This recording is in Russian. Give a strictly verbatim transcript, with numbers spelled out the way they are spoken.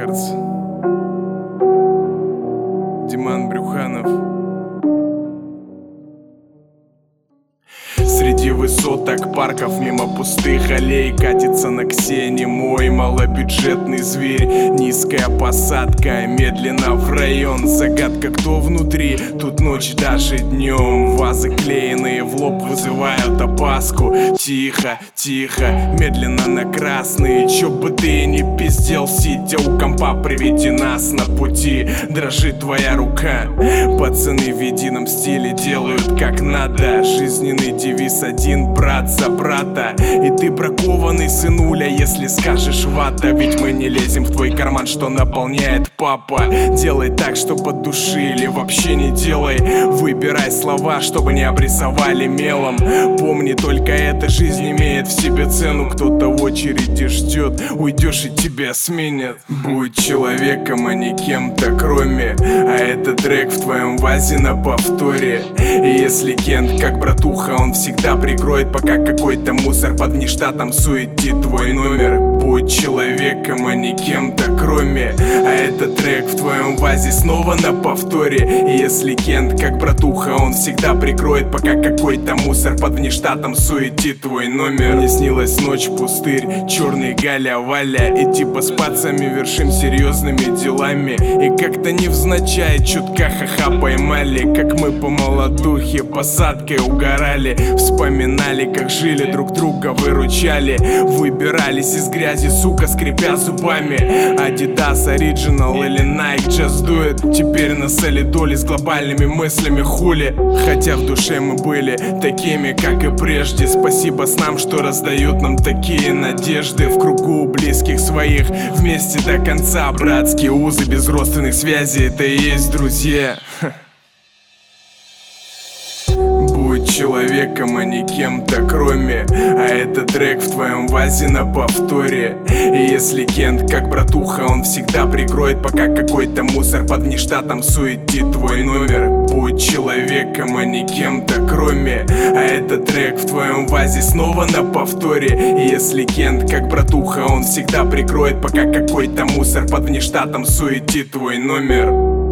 Рекордс. Диман Брюханов. Среди высоток парков, мимо пустых аллей катится на Ксении мой малобюджетный зверь. Низкая посадка, медленно в район. Загадка, кто внутри, тут ночь даже днем. Вазы клеенные в лоб вызывают опаску. Тихо, тихо, медленно на красный. Чё бы ты ни пиздел, сидя у компа, приведи нас на пути. Дрожит твоя рука. Пацаны в едином стиле делают как надо. Жизненный девиз один: брат за брата. И ты бракованный сынуля, если скажешь вата. Ведь мы не лезем в твой карман, что наполняет папа. Делай так, чтобы от души, или вообще не делай. Выбирай слова, чтобы не обрисовали мелом. Помни, только эта жизнь имеет в себе цену. Кто-то в очереди ждет, уйдешь и тебя сменят. Будь человеком, а не кем-то кроме. А этот трек в твоем вазе на повторе. И если Кент как братуха, он всегда прикроет, пока какой-то мусор под внештатом суетит твой номер. Будь человеком, а не кем-то кроме. А этот трек в твоем вазе снова на повторе. И если Кент как братуха, он всегда прикроет, пока какой-то мусор под внештатом суетит твой номер. Мне снилась ночь, пустырь, черный Галя Валя. И типа с пацами вершим серьезными делами. И как-то невзначай чутка ха-ха поймали, как мы по молодухе посадкой угорали. Вспоминали, как жили, друг друга выручали. Выбирались из грязи, сука, скрипя зубами. Adidas Original или Nike Just Do It. Теперь на солидоле с глобальными мыслями хули. Хотя в душе мы были такими, как и прежде. Спасибо снам, что раздают нам такие надежды. В кругу близких своих, вместе до конца. Братские узы без родственных связей, это и есть друзья. Человеком, а не кем-то кроме. А этот трек в твоем вазе на повторе. И если Кент как братуха, он всегда прикроет, пока какой-то мусор под внештатом суетит твой номер. Будь человеком, а не кем-то кроме. А этот трек в твоем вазе снова на повторе. И если Кент как братуха, он всегда прикроет, пока какой-то мусор под внештатом суетит твой номер.